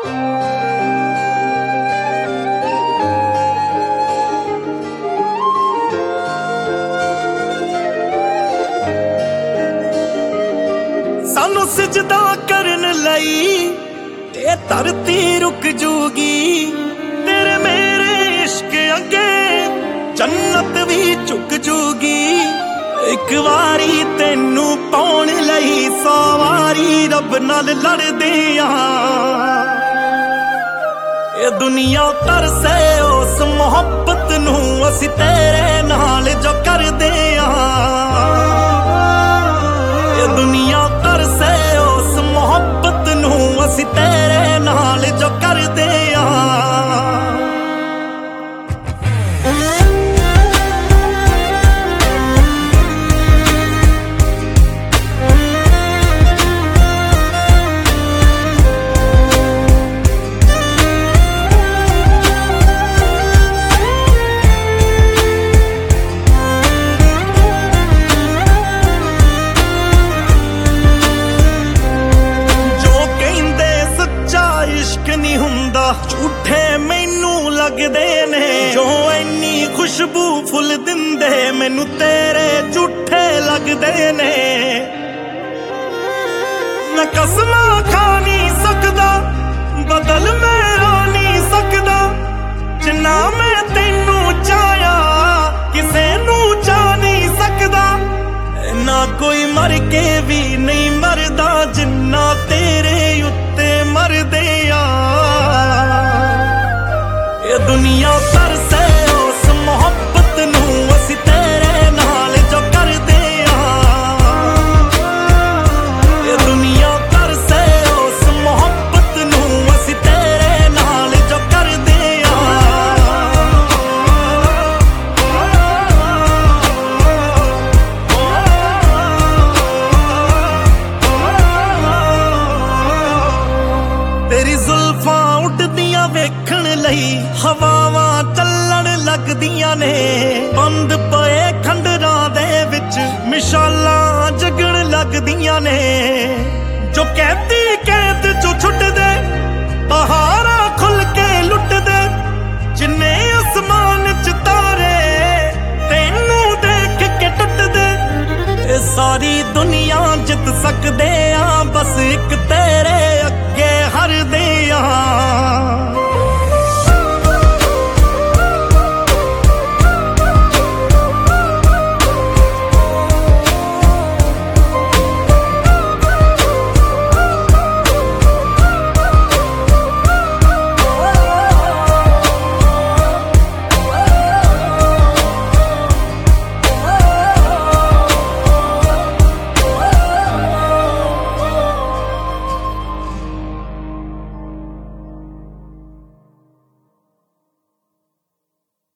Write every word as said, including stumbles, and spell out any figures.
सानू सजदा करन लई ये धरती रुक जूगी, तेरे मेरे इश्क अगे जन्नत भी झुक जूगी। एक वारी तेनू पाउण लई सौ वारी रब नाल लड़दे आ। ये दुनिया तरसे उस मोहब्बत नू असी तेरे नाल जो करदे आ। ये दुनिया तरसे उस मोहब्बत नू असी तेरे नाल जो करदे आ। झूठे मैनू लगदे ने जो इन्नी खुशबू फुल दिंदे, मैनू तेरे झूठे लगदे ने। मैं कसमां खा नहीं सकदा, बदल मेरा नहीं सकदा, जिन्ना मैं तेनू चाहया किसे नू चाह नहीं सकदा। ना कोई मर के भी नहीं मरदा जिन्ना तेरे उत्ते मरदे आ। ये दुनिया तरसे उस मोहब्बत नू असी तेरे नाल जो करदे आ। ये दुनिया तरसे उस मोहब्बत नू असी तेरे नाल जो करदे आ। तेरी जुल्फां उड़दियां वेखण लई हवावां चलण लगदियां ने, बंद पए खंडरां दे विच मिसालां जगण लगदियां ने।